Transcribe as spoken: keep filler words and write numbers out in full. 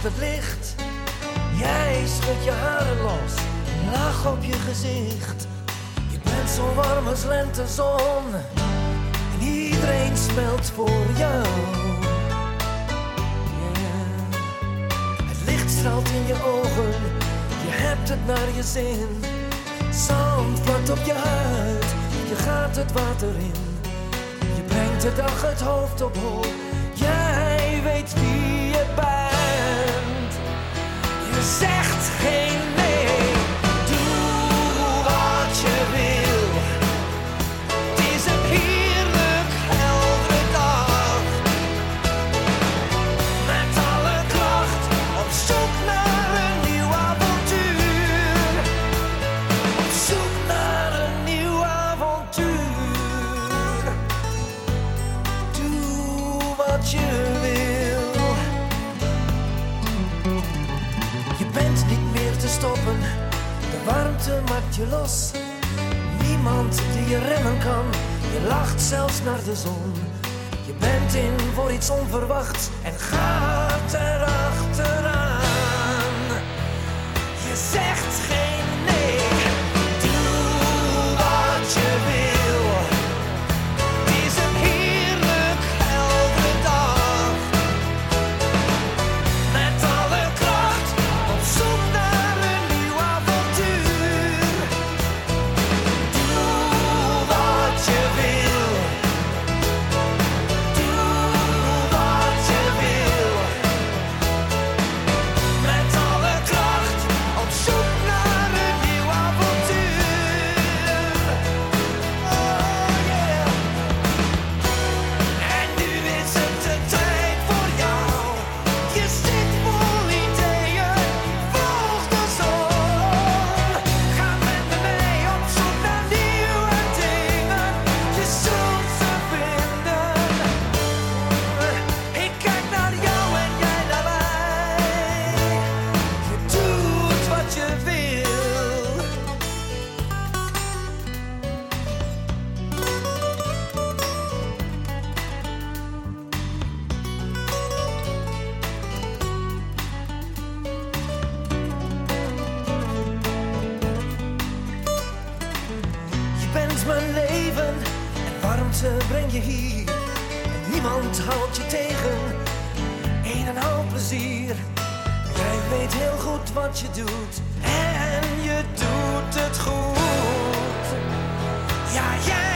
het licht. Jij schudt je haren los, lach op je gezicht. Je bent zo warm als lentezon en iedereen smelt voor jou. Yeah. Het licht straalt in je ogen, je hebt het naar je zin. Zand vlakt op je huid, je gaat het water in. Je brengt de dag het hoofd op hol, jij weet wie je bent. Je zegt geen nee, doe wat je wil. Het is een heerlijk heldere dag. Met alle kracht op zoek naar een nieuw avontuur. Op zoek naar een nieuw avontuur. Doe wat je wil. Je bent niet meer te stoppen, de warmte maakt je los. Niemand die je remmen kan, je lacht zelfs naar de zon. Je bent in voor iets onverwachts en gaat erachteraan. Je zegt geen nee, doe wat je wil. Het is een heerlijk heldere dag. Met alle kracht op zoek naar een nieuw avontuur. Doe wat je wil. Doe wat je wil. Met alle kracht op zoek naar een nieuw avontuur. Oh yeah. En nu is het de tijd voor jou. Je zit vol ideeën, volg de zon. Ga met me mee op zoek naar nieuwe dingen. Je zult ze vinden. Ik kijk naar jou en jij naar mij. Je doet wat je wil. Je bent mijn leven en warmte breng je hier. En niemand houdt je tegen, een en al plezier. Jij weet heel goed wat je doet en je doet het goed. Ja, jij